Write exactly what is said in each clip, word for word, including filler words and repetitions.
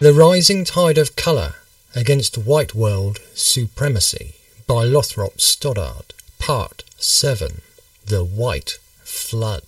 The Rising Tide of Colour Against White World Supremacy by Lothrop Stoddard, Part seven. The White Flood.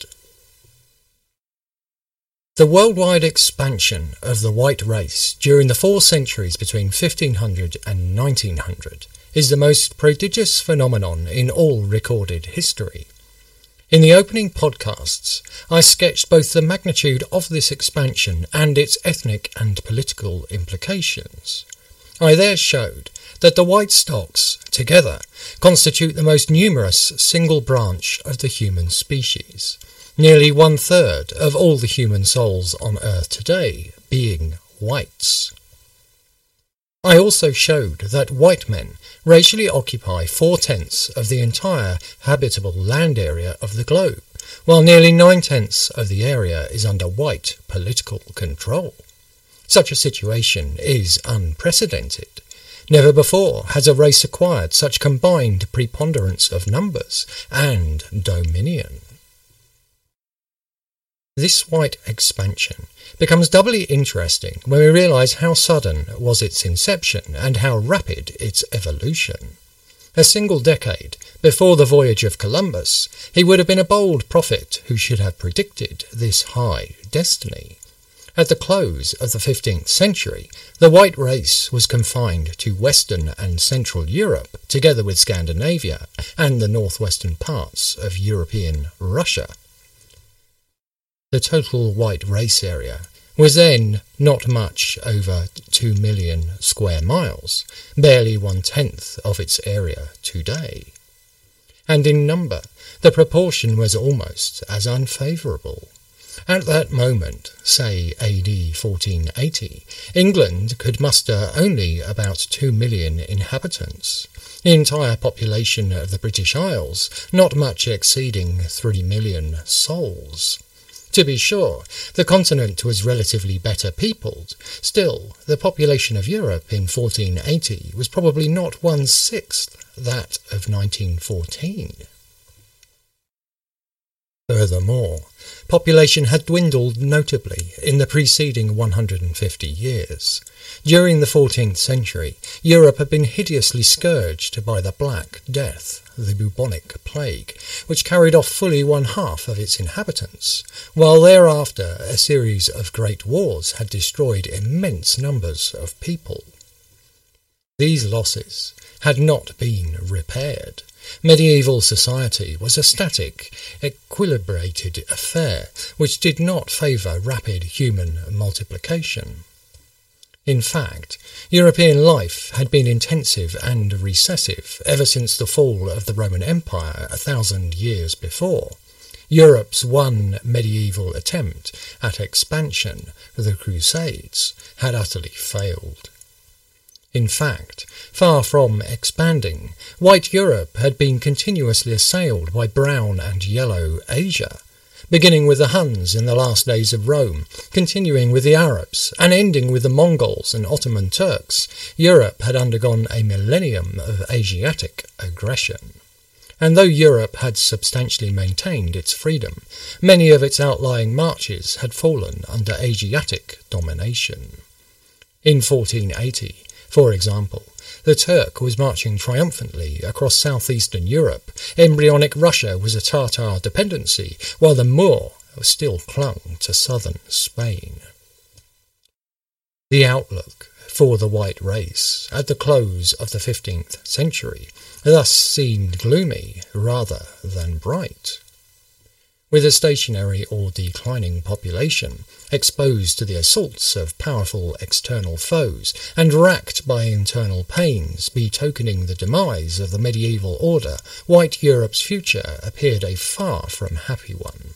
The worldwide expansion of the white race during the four centuries between fifteen hundred and nineteen hundred is the most prodigious phenomenon in all recorded history. In the opening podcasts, I sketched both the magnitude of this expansion and its ethnic and political implications. I there showed that the white stocks, together, constitute the most numerous single branch of the human species, nearly one-third of all the human souls on Earth today being whites. I also showed that white men racially occupy four-tenths of the entire habitable land area of the globe, while nearly nine-tenths of the area is under white political control. Such a situation is unprecedented. Never before has a race acquired such combined preponderance of numbers and dominion. This white expansion becomes doubly interesting when we realise how sudden was its inception and how rapid its evolution. A single decade before the voyage of Columbus, he would have been a bold prophet who should have predicted this high destiny. At the close of the fifteenth century, the white race was confined to Western and Central Europe, together with Scandinavia and the northwestern parts of European Russia. The total white race area was then not much over two million square miles, barely one-tenth of its area today. And in number, the proportion was almost as unfavourable. At that moment, say A D fourteen eighty, England could muster only about two million inhabitants. The entire population of the British Isles not much exceeding three million souls. To be sure, the continent was relatively better peopled. Still, the population of Europe in fourteen eighty was probably not one-sixth that of nineteen fourteen. Furthermore, population had dwindled notably in the preceding one hundred fifty years. During the fourteenth century, Europe had been hideously scourged by the Black Death, the bubonic plague, which carried off fully one-half of its inhabitants, while thereafter a series of great wars had destroyed immense numbers of people. These losses had not been repaired. Medieval society was a static, equilibrated affair which did not favour rapid human multiplication. In fact, European life had been intensive and recessive ever since the fall of the Roman Empire a thousand years before. Europe's one medieval attempt at expansion, the Crusades, had utterly failed. In fact, far from expanding, white Europe had been continuously assailed by brown and yellow Asia, beginning with the Huns in the last days of Rome, continuing with the Arabs, and ending with the Mongols and Ottoman Turks. Europe had undergone a millennium of Asiatic aggression. And though Europe had substantially maintained its freedom, many of its outlying marches had fallen under Asiatic domination. In fourteen eighty, for example, the Turk was marching triumphantly across southeastern Europe. Embryonic Russia was a Tatar dependency, while the Moor still clung to southern Spain. The outlook for the white race at the close of the fifteenth century thus seemed gloomy rather than bright. With a stationary or declining population, exposed to the assaults of powerful external foes, and racked by internal pains betokening the demise of the medieval order, white Europe's future appeared a far from happy one.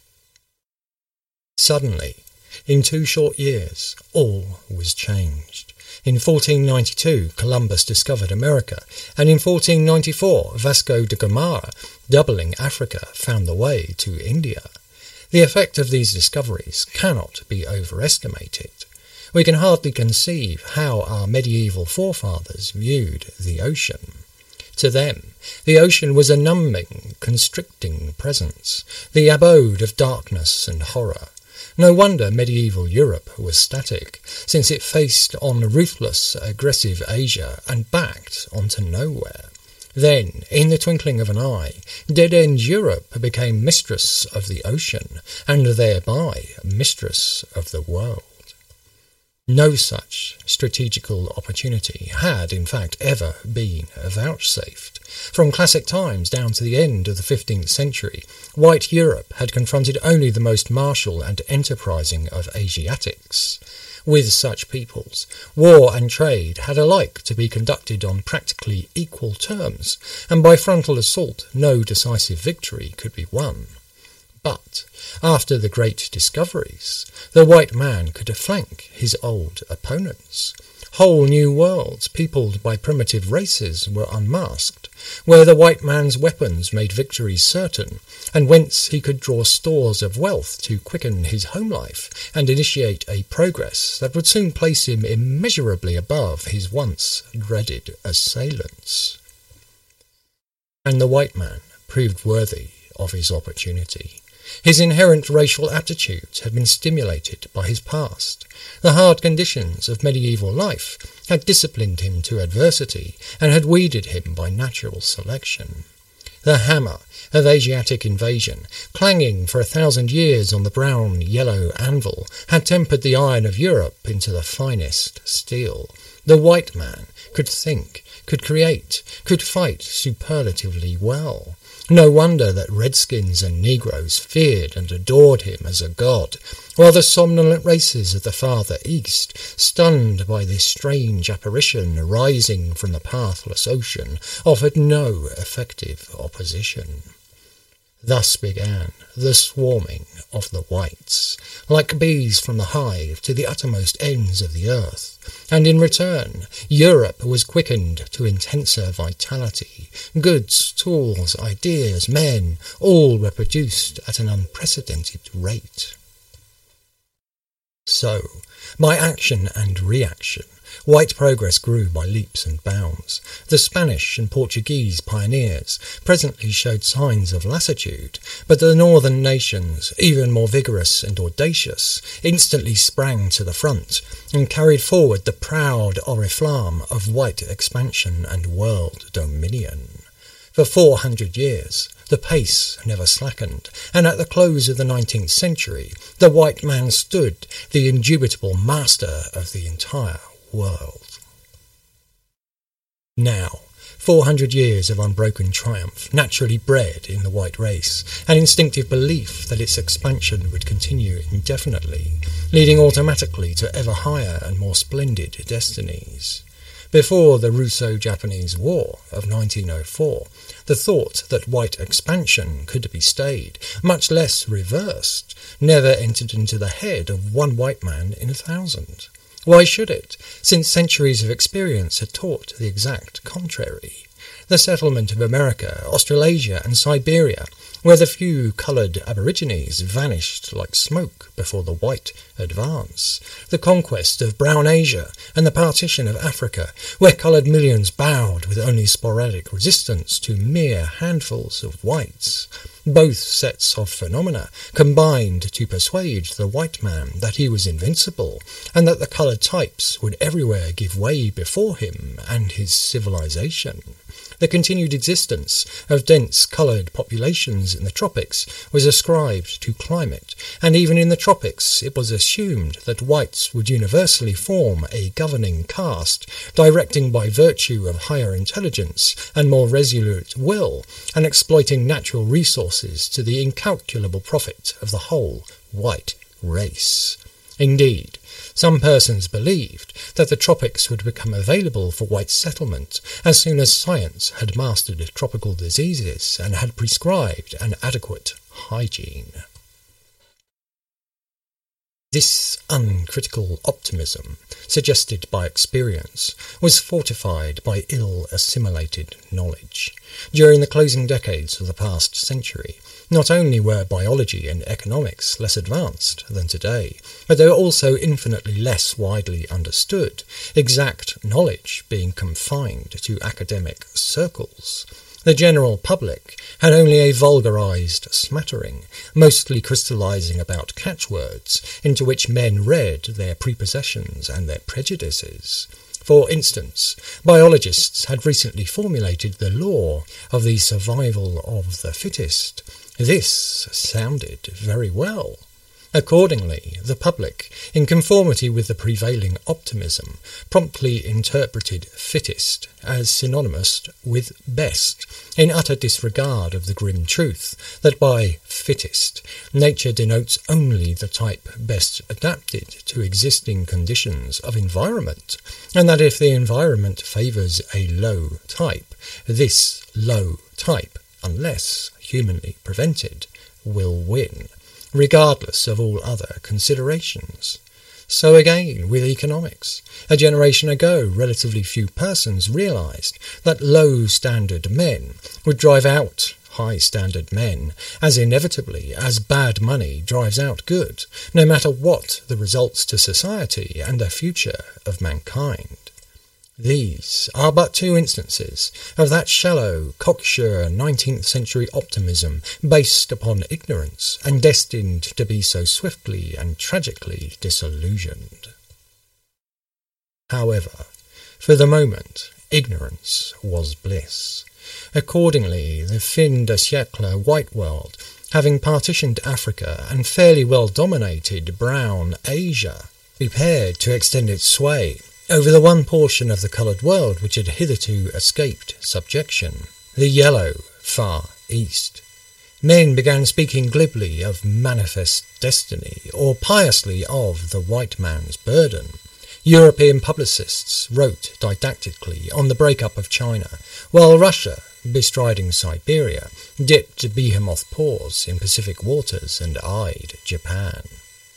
Suddenly, in two short years, all was changed. In fourteen ninety-two, Columbus discovered America, and in fourteen ninety-four, Vasco da Gama, doubling Africa, found the way to India. The effect of these discoveries cannot be overestimated. We can hardly conceive how our medieval forefathers viewed the ocean. To them, the ocean was a numbing, constricting presence, the abode of darkness and horror. No wonder medieval Europe was static, since it faced on ruthless, aggressive Asia and backed onto nowhere. Then, in the twinkling of an eye, dead-end Europe became mistress of the ocean, and thereby mistress of the world. No such strategical opportunity had, in fact, ever been vouchsafed. From classic times down to the end of the fifteenth century, white Europe had confronted only the most martial and enterprising of Asiatics. With such peoples, war and trade had alike to be conducted on practically equal terms, and by frontal assault no decisive victory could be won. But, after the great discoveries, the white man could flank his old opponents. Whole new worlds, peopled by primitive races, were unmasked, where the white man's weapons made victory certain, and whence he could draw stores of wealth to quicken his home life and initiate a progress that would soon place him immeasurably above his once dreaded assailants. And the white man proved worthy of his opportunity. His inherent racial aptitudes had been stimulated by his past. The hard conditions of medieval life had disciplined him to adversity and had weeded him by natural selection. The hammer of Asiatic invasion, clanging for a thousand years on the brown-yellow anvil, had tempered the iron of Europe into the finest steel. The white man could think, could create, could fight superlatively well. No wonder that redskins and Negroes feared and adored him as a god, while the somnolent races of the farther east, stunned by this strange apparition rising from the pathless ocean, offered no effective opposition. Thus began the swarming of the whites, like bees from the hive to the uttermost ends of the earth, and in return Europe was quickened to intenser vitality. Goods, tools, ideas, men, all were produced at an unprecedented rate. So, by action and reaction, white progress grew by leaps and bounds. The Spanish and Portuguese pioneers presently showed signs of lassitude, but the northern nations, even more vigorous and audacious, instantly sprang to the front and carried forward the proud oriflamme of white expansion and world dominion. For four hundred years, the pace never slackened, and at the close of the nineteenth century, the white man stood the indubitable master of the entire world. Now, four hundred years of unbroken triumph naturally bred in the white race an instinctive belief that its expansion would continue indefinitely, leading automatically to ever higher and more splendid destinies. Before the Russo-Japanese War of nineteen oh four, the thought that white expansion could be stayed, much less reversed, never entered into the head of one white man in a thousand. Why should it, since centuries of experience had taught the exact contrary? The settlement of America, Australasia, and Siberia, where the few coloured aborigines vanished like smoke before the white advance. The conquest of brown Asia and the partition of Africa, where coloured millions bowed with only sporadic resistance to mere handfuls of whites. Both sets of phenomena combined to persuade the white man that he was invincible, and that the coloured types would everywhere give way before him and his civilization. The continued existence of dense coloured populations in the tropics was ascribed to climate, and even in the tropics it was assumed that whites would universally form a governing caste, directing by virtue of higher intelligence and more resolute will, and exploiting natural resources to the incalculable profit of the whole white race. Indeed, some persons believed that the tropics would become available for white settlement as soon as science had mastered tropical diseases and had prescribed an adequate hygiene. This uncritical optimism, suggested by experience, was fortified by ill-assimilated knowledge. During the closing decades of the past century, not only were biology and economics less advanced than today, but they were also infinitely less widely understood, exact knowledge being confined to academic circles. The general public had only a vulgarized smattering, mostly crystallizing about catchwords into which men read their prepossessions and their prejudices. For instance, biologists had recently formulated the law of the survival of the fittest. This sounded very well. Accordingly, the public, in conformity with the prevailing optimism, promptly interpreted fittest as synonymous with best, in utter disregard of the grim truth that by fittest, nature denotes only the type best adapted to existing conditions of environment, and that if the environment favours a low type, this low type, unless humanly prevented, will win, regardless of all other considerations. So again with economics. A generation ago, relatively few persons realised that low-standard men would drive out high-standard men as inevitably as bad money drives out good, no matter what the results to society and the future of mankind. These are but two instances of that shallow, cocksure nineteenth century optimism based upon ignorance and destined to be so swiftly and tragically disillusioned. However, for the moment, ignorance was bliss. Accordingly, the fin de siècle white world, having partitioned Africa and fairly well dominated brown Asia, prepared to extend its sway over the one portion of the coloured world which had hitherto escaped subjection, the yellow Far East. Men began speaking glibly of manifest destiny, or piously of the white man's burden. European publicists wrote didactically on the break-up of China, while Russia, bestriding Siberia, dipped behemoth paws in Pacific waters and eyed Japan.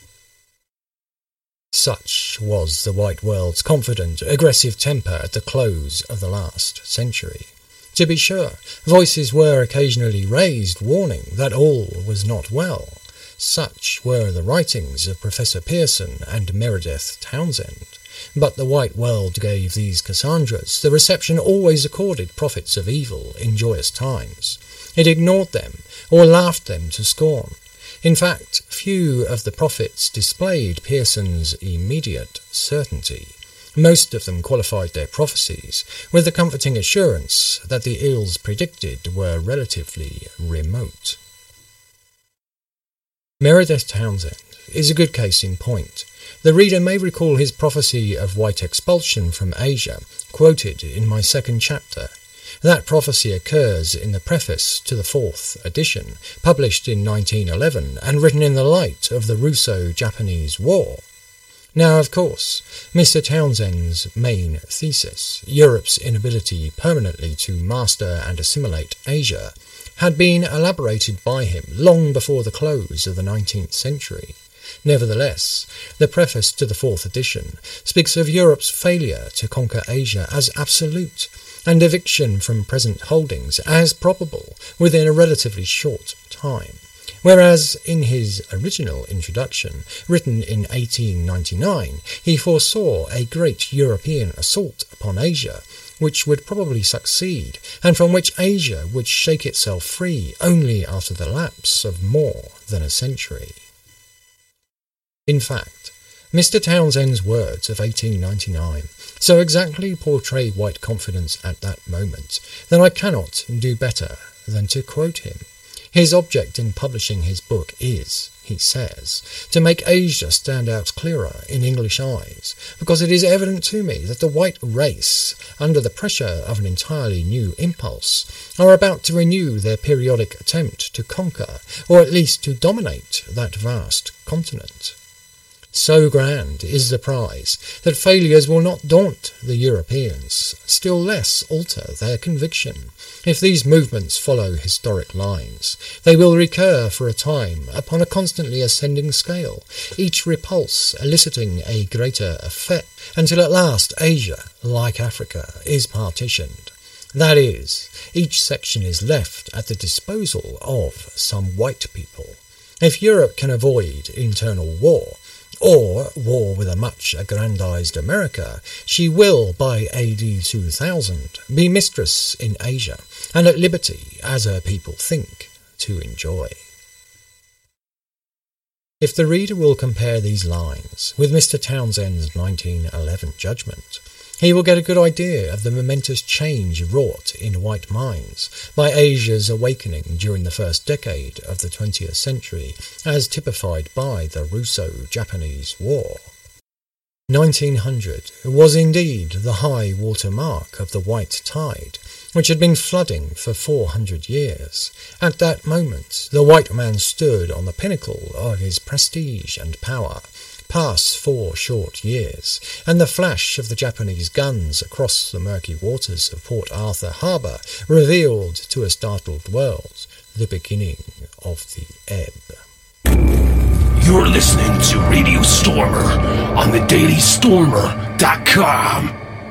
Such was the white world's confident, aggressive temper at the close of the last century. To be sure, voices were occasionally raised warning that all was not well. Such were the writings of Professor Pearson and Meredith Townsend. But the white world gave these Cassandras the reception always accorded prophets of evil in joyous times. It ignored them, or laughed them to scorn. In fact, few of the prophets displayed Pearson's immediate certainty. Most of them qualified their prophecies with the comforting assurance that the ills predicted were relatively remote. Meredith Townsend is a good case in point. The reader may recall his prophecy of white expulsion from Asia, quoted in my second chapter. That prophecy occurs in the preface to the fourth edition, published in nineteen eleven and written in the light of the Russo-Japanese War. Now, of course, Mister Townsend's main thesis, Europe's inability permanently to master and assimilate Asia, had been elaborated by him long before the close of the nineteenth century. Nevertheless, the preface to the fourth edition speaks of Europe's failure to conquer Asia as absolute, and eviction from present holdings as probable within a relatively short time, whereas in his original introduction, written in eighteen ninety-nine, he foresaw a great European assault upon Asia, which would probably succeed, and from which Asia would shake itself free only after the lapse of more than a century. In fact, Mister Townsend's words of eighteen ninety-nine so exactly portray white confidence at that moment that I cannot do better than to quote him. His object in publishing his book is, he says, to make Asia stand out clearer in English eyes, because it is evident to me that the white race, under the pressure of an entirely new impulse, are about to renew their periodic attempt to conquer, or at least to dominate, that vast continent. So grand is the prize that failures will not daunt the Europeans, still less alter their conviction. If these movements follow historic lines, they will recur for a time upon a constantly ascending scale, each repulse eliciting a greater effect, until at last Asia, like Africa, is partitioned. That is, each section is left at the disposal of some white people. If Europe can avoid internal war, or war with a much aggrandized America, she will, by A D two thousand, be mistress in Asia, and at liberty, as her people think, to enjoy. If the reader will compare these lines with Mister Townsend's nineteen eleven judgment, he will get a good idea of the momentous change wrought in white minds by Asia's awakening during the first decade of the twentieth century, as typified by the Russo-Japanese War. nineteen hundred was indeed the high water mark of the white tide, which had been flooding for four hundred years. At that moment, the white man stood on the pinnacle of his prestige and power. Pass four short years, and the flash of the Japanese guns across the murky waters of Port Arthur Harbour revealed to a startled world the beginning of the ebb. You're listening to Radio Stormer on the daily stormer dot com.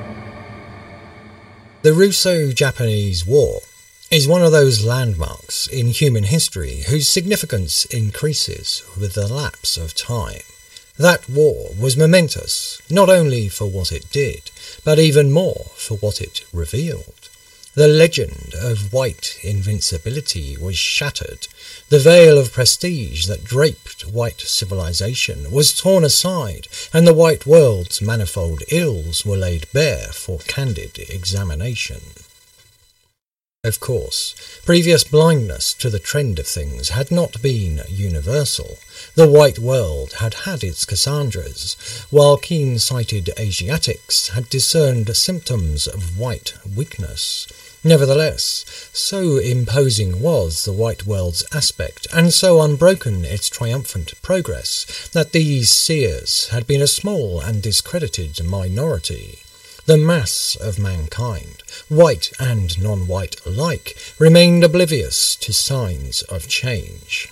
The Russo-Japanese War is one of those landmarks in human history whose significance increases with the lapse of time. That war was momentous, not only for what it did, but even more for what it revealed. The legend of white invincibility was shattered. The veil of prestige that draped white civilization was torn aside, and the white world's manifold ills were laid bare for candid examination. Of course, previous blindness to the trend of things had not been universal. The white world had had its Cassandras, while keen-sighted Asiatics had discerned symptoms of white weakness. Nevertheless, so imposing was the white world's aspect, and so unbroken its triumphant progress, that these seers had been a small and discredited minority. The mass of mankind, white and non-white alike, remained oblivious to signs of change.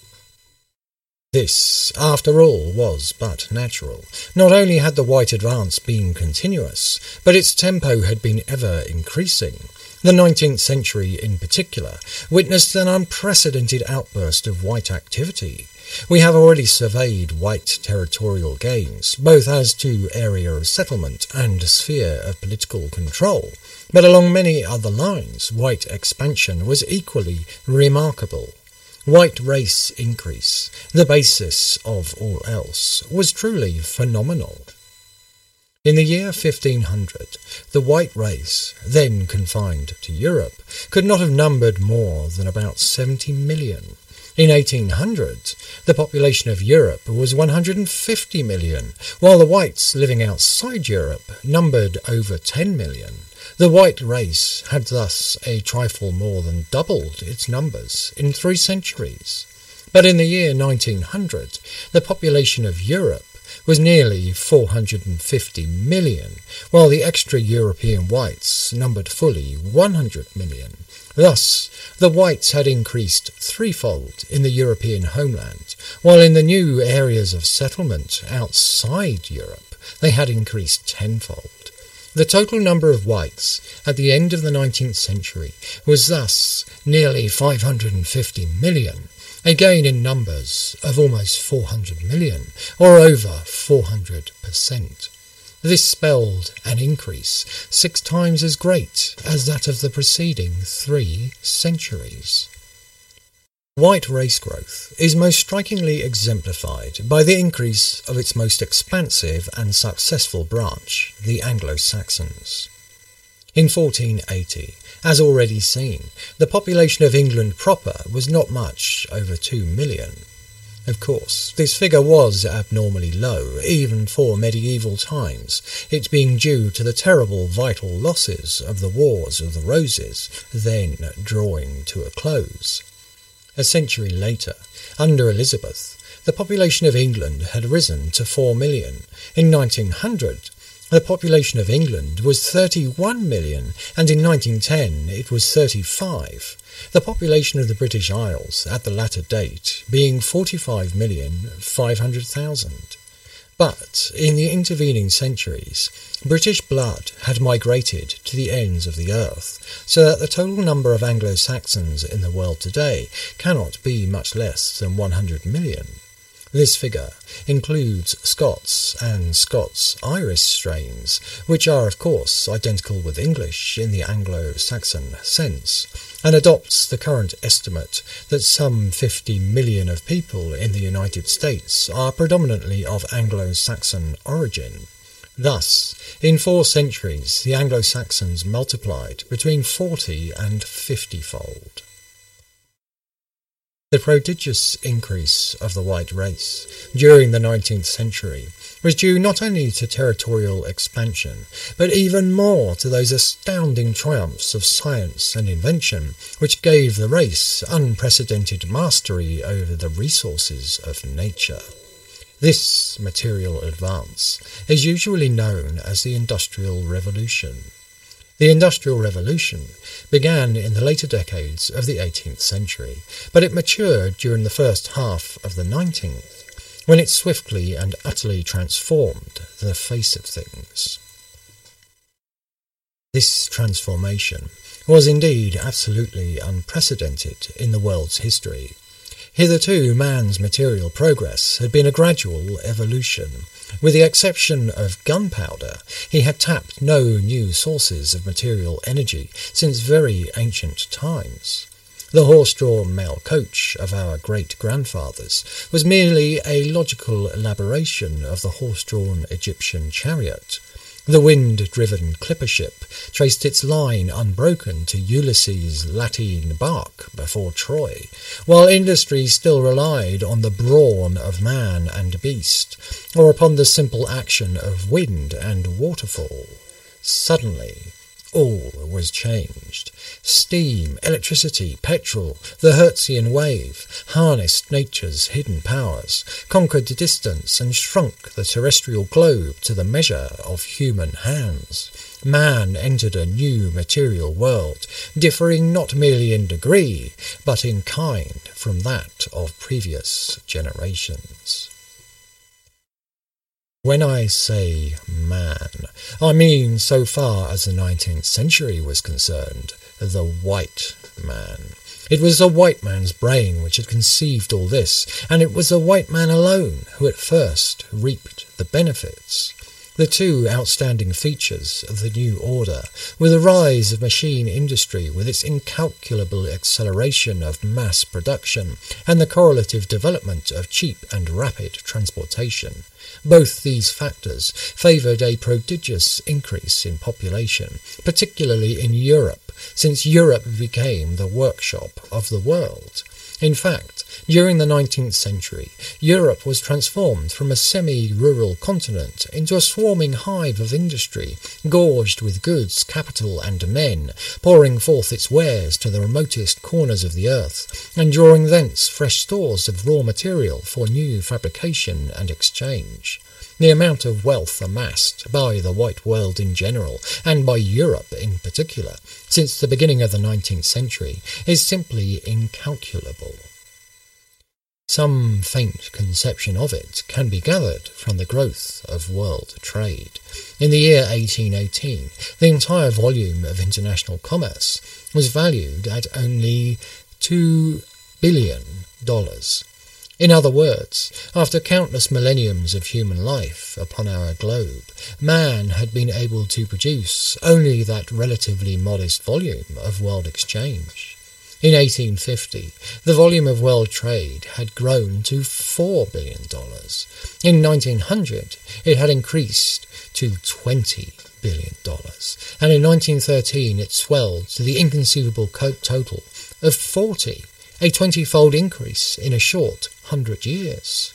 This, after all, was but natural. Not only had the white advance been continuous, but its tempo had been ever increasing. The nineteenth century, in particular, witnessed an unprecedented outburst of white activity. We have already surveyed white territorial gains, both as to area of settlement and sphere of political control, but along many other lines, white expansion was equally remarkable. White race increase, the basis of all else, was truly phenomenal. In the year fifteen hundred, the white race, then confined to Europe, could not have numbered more than about seventy million. In eighteen hundred, the population of Europe was one hundred fifty million, while the whites living outside Europe numbered over ten million. The white race had thus a trifle more than doubled its numbers in three centuries. But in the year nineteen hundred, the population of Europe was nearly four hundred fifty million, while the extra-European whites numbered fully one hundred million. Thus, the whites had increased threefold in the European homeland, while in the new areas of settlement outside Europe they had increased tenfold. The total number of whites at the end of the nineteenth century was thus nearly five hundred fifty million, a gain in numbers of almost four hundred million, or over four hundred percent. This spelled an increase six times as great as that of the preceding three centuries. White race growth is most strikingly exemplified by the increase of its most expansive and successful branch, the Anglo-Saxons. In fourteen eighty, as already seen, the population of England proper was not much over two million. Of course, this figure was abnormally low, even for medieval times, it being due to the terrible vital losses of the Wars of the Roses, then drawing to a close. A century later, under Elizabeth, the population of England had risen to four million. In nineteen hundred, the population of England was thirty-one million, and in nineteen ten it was thirty-five. The population of the British Isles at the latter date being forty-five million five hundred thousand. But in the intervening centuries, British blood had migrated to the ends of the earth, so that the total number of Anglo-Saxons in the world today cannot be much less than one hundred million. This figure includes Scots and Scots-Irish strains, which are of course identical with English in the Anglo-Saxon sense, and adopts the current estimate that some fifty million of people in the United States are predominantly of Anglo-Saxon origin. Thus, in four centuries, the Anglo-Saxons multiplied between forty and fifty-fold. The prodigious increase of the white race during the nineteenth century was due not only to territorial expansion, but even more to those astounding triumphs of science and invention which gave the race unprecedented mastery over the resources of nature. This material advance is usually known as the Industrial Revolution. The Industrial Revolution began in the later decades of the eighteenth century, but it matured during the first half of the nineteenth, when it swiftly and utterly transformed the face of things. This transformation was indeed absolutely unprecedented in the world's history. Hitherto, man's material progress had been a gradual evolution. With the exception of gunpowder, he had tapped no new sources of material energy since very ancient times. The horse-drawn mail coach of our great-grandfathers was merely a logical elaboration of the horse-drawn Egyptian chariot. The wind-driven clipper ship traced its line unbroken to Ulysses' lateen bark before Troy, while industry still relied on the brawn of man and beast, or upon the simple action of wind and waterfall. Suddenly, all was changed. Steam, electricity, petrol, the Hertzian wave, harnessed nature's hidden powers, conquered distance and shrunk the terrestrial globe to the measure of human hands. Man entered a new material world, differing not merely in degree, but in kind from that of previous generations. When I say man, I mean, so far as the nineteenth century was concerned, the white man. It was the white man's brain which had conceived all this, and it was the white man alone who at first reaped the benefits. The two outstanding features of the new order were the rise of machine industry with its incalculable acceleration of mass production, and the correlative development of cheap and rapid transportation. Both these factors favoured a prodigious increase in population, particularly in Europe, since Europe became the workshop of the world. In fact, during the nineteenth century, Europe was transformed from a semi-rural continent into a swarming hive of industry, gorged with goods, capital, and men, pouring forth its wares to the remotest corners of the earth, and drawing thence fresh stores of raw material for new fabrication and exchange. The amount of wealth amassed by the white world in general, and by Europe in particular, since the beginning of the nineteenth century, is simply incalculable. Some faint conception of it can be gathered from the growth of world trade. In the year eighteen eighteen, the entire volume of international commerce was valued at only two billion dollars. In other words, after countless millenniums of human life upon our globe, man had been able to produce only that relatively modest volume of world exchange. In eighteen fifty, the volume of world trade had grown to four billion dollars. In nineteen hundred, it had increased to twenty billion dollars, and in nineteen thirteen it swelled to the inconceivable total of forty, a twenty-fold increase in a short hundred years.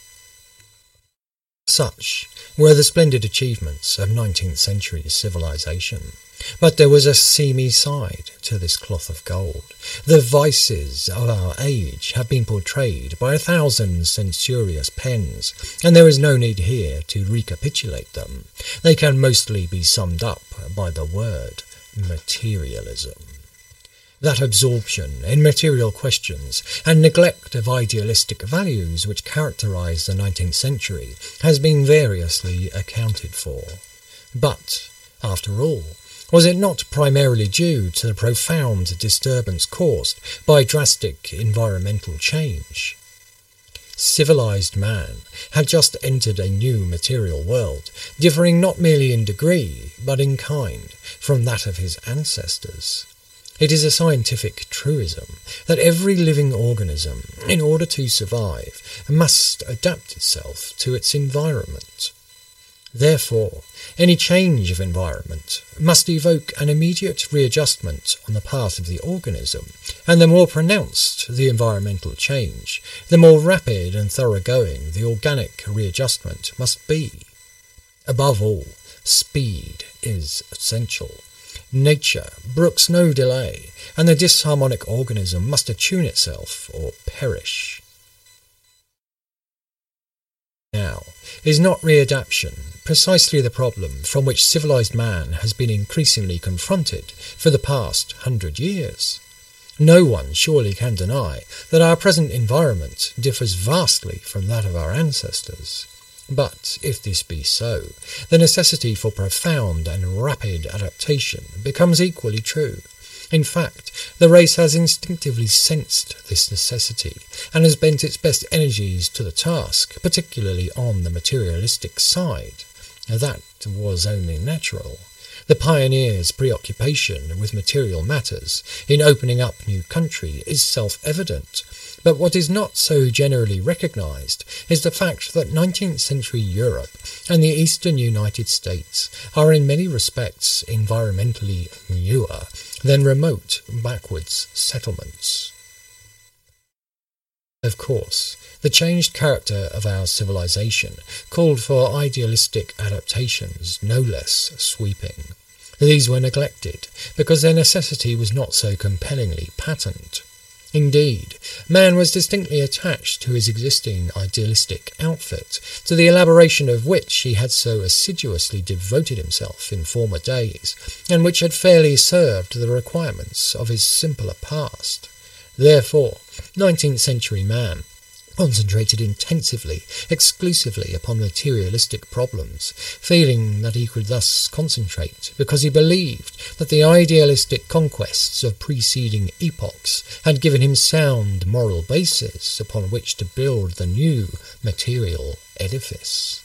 Such were the splendid achievements of nineteenth century civilization. But there was a seamy side to this cloth of gold. The vices of our age have been portrayed by a thousand censorious pens, and there is no need here to recapitulate them. They can mostly be summed up by the word materialism. That absorption in material questions and neglect of idealistic values which characterized the nineteenth century has been variously accounted for. But, after all, was it not primarily due to the profound disturbance caused by drastic environmental change? Civilized man had just entered a new material world, differing not merely in degree, but in kind, from that of his ancestors. It is a scientific truism that every living organism, in order to survive, must adapt itself to its environment. Therefore, any change of environment must evoke an immediate readjustment on the part of the organism, and the more pronounced the environmental change, the more rapid and thoroughgoing the organic readjustment must be. Above all, speed is essential. Nature brooks no delay, and the disharmonic organism must attune itself or perish. Now, is not readaptation precisely the problem from which civilized man has been increasingly confronted for the past hundred years? No one surely can deny that our present environment differs vastly from that of our ancestors. But, if this be so, the necessity for profound and rapid adaptation becomes equally true. In fact, the race has instinctively sensed this necessity, and has bent its best energies to the task, particularly on the materialistic side. That was only natural. The pioneer's preoccupation with material matters in opening up new country is self-evident, but what is not so generally recognized is the fact that nineteenth century Europe and the eastern United States are in many respects environmentally newer than remote, backwards settlements. Of course, the changed character of our civilization called for idealistic adaptations no less sweeping. These were neglected because their necessity was not so compellingly patent. Indeed, man was distinctly attached to his existing idealistic outfit, to the elaboration of which he had so assiduously devoted himself in former days, and which had fairly served the requirements of his simpler past. Therefore, nineteenth century man concentrated intensively, exclusively upon materialistic problems, feeling that he could thus concentrate because he believed that the idealistic conquests of preceding epochs had given him sound moral basis upon which to build the new material edifice.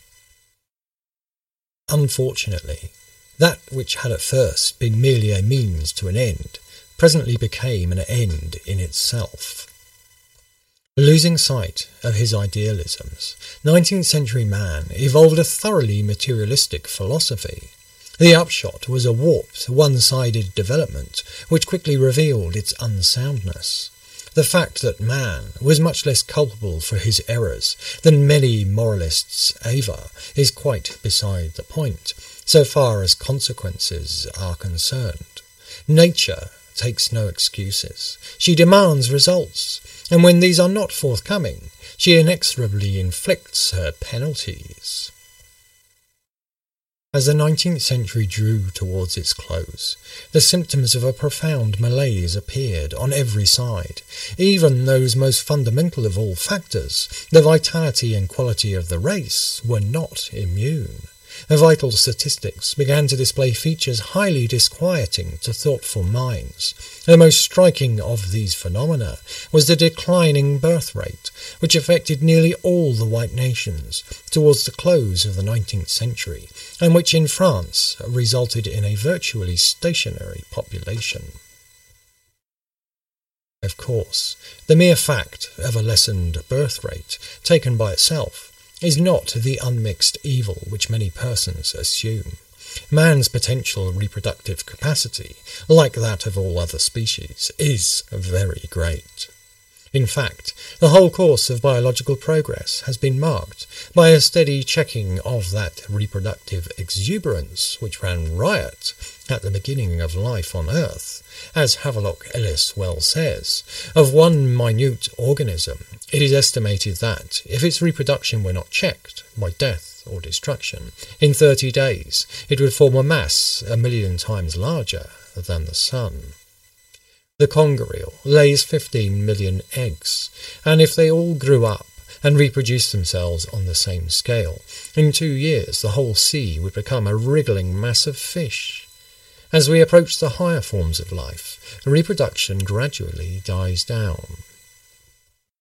Unfortunately, that which had at first been merely a means to an end presently became an end in itself. Losing sight of his idealisms, nineteenth century man evolved a thoroughly materialistic philosophy. The upshot was a warped, one-sided development which quickly revealed its unsoundness. The fact that man was much less culpable for his errors than many moralists aver is quite beside the point, so far as consequences are concerned. Nature takes no excuses. She demands results, and when these are not forthcoming, she inexorably inflicts her penalties. As the nineteenth century drew towards its close, the symptoms of a profound malaise appeared on every side. Even those most fundamental of all factors, the vitality and quality of the race, were not immune. Vital statistics began to display features highly disquieting to thoughtful minds. The most striking of these phenomena was the declining birth rate, which affected nearly all the white nations towards the close of the nineteenth century, and which in France resulted in a virtually stationary population. Of course, the mere fact of a lessened birth rate, taken by itself, is not the unmixed evil which many persons assume. Man's potential reproductive capacity, like that of all other species, is very great. In fact, the whole course of biological progress has been marked by a steady checking of that reproductive exuberance which ran riot at the beginning of life on Earth. As Havelock Ellis well says, of one minute organism, it is estimated that, if its reproduction were not checked by death or destruction, in thirty days it would form a mass a million times larger than the Sun. The conger eel lays fifteen million eggs, and if they all grew up and reproduced themselves on the same scale, in two years the whole sea would become a wriggling mass of fish. As we approach the higher forms of life, reproduction gradually dies down.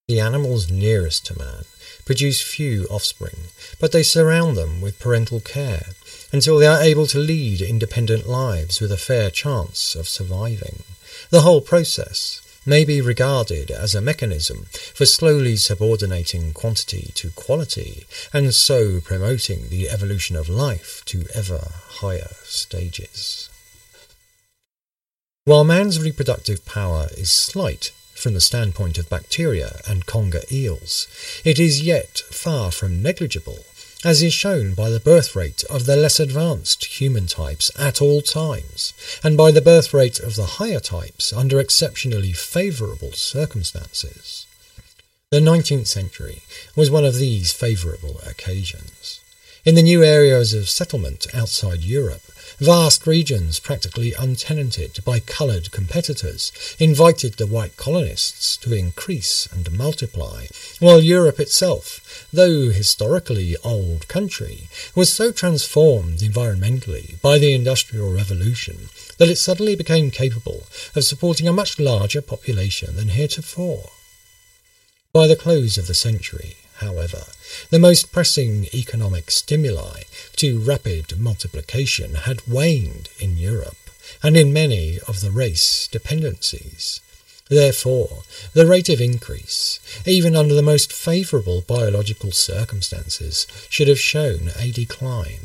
The animals nearest to man produce few offspring, but they surround them with parental care until they are able to lead independent lives with a fair chance of surviving. The whole process may be regarded as a mechanism for slowly subordinating quantity to quality, and so promoting the evolution of life to ever higher stages. While man's reproductive power is slight from the standpoint of bacteria and conger eels, it is yet far from negligible, as is shown by the birth rate of the less advanced human types at all times, and by the birth rate of the higher types under exceptionally favourable circumstances. The nineteenth century was one of these favourable occasions. In the new areas of settlement outside Europe, vast regions practically untenanted by coloured competitors invited the white colonists to increase and multiply, while Europe itself, though historically old country, was so transformed environmentally by the Industrial Revolution that it suddenly became capable of supporting a much larger population than heretofore. By the close of the century, however, the most pressing economic stimuli to rapid multiplication had waned in Europe and in many of the race dependencies. Therefore, the rate of increase, even under the most favourable biological circumstances, should have shown a decline.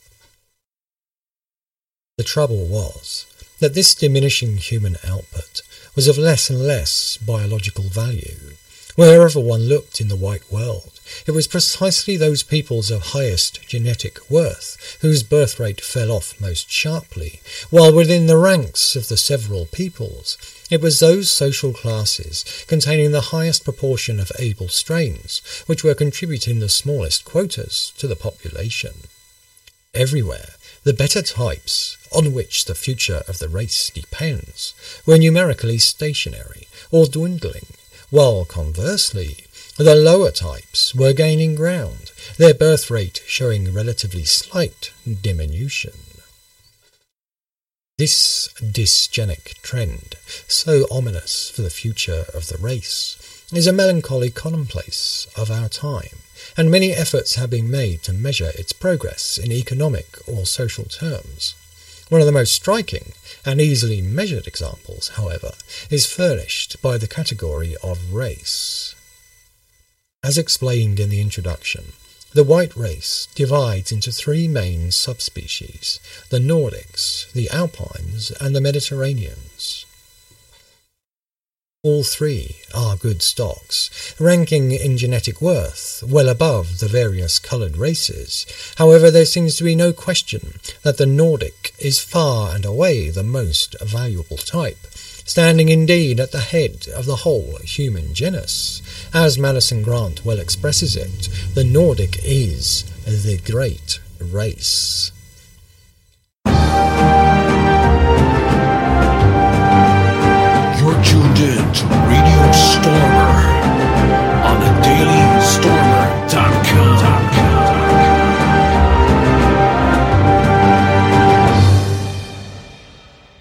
The trouble was that this diminishing human output was of less and less biological value. Wherever one looked in the white world, it was precisely those peoples of highest genetic worth whose birth rate fell off most sharply, while within the ranks of the several peoples, it was those social classes containing the highest proportion of able strains which were contributing the smallest quotas to the population. Everywhere, the better types, on which the future of the race depends, were numerically stationary or dwindling, while conversely, the lower types were gaining ground, their birth rate showing relatively slight diminution. This dysgenic trend, so ominous for the future of the race, is a melancholy commonplace of our time, and many efforts have been made to measure its progress in economic or social terms. One of the most striking and easily measured examples, however, is furnished by the category of race. As explained in the introduction, the white race divides into three main subspecies: the Nordics, the Alpines, and the Mediterraneans. All three are good stocks, ranking in genetic worth well above the various coloured races. However, there seems to be no question that the Nordic is far and away the most valuable type, standing indeed at the head of the whole human genus. As Madison Grant well expresses it, the Nordic is the great race. You're tuned in to Radio Stormer on the Daily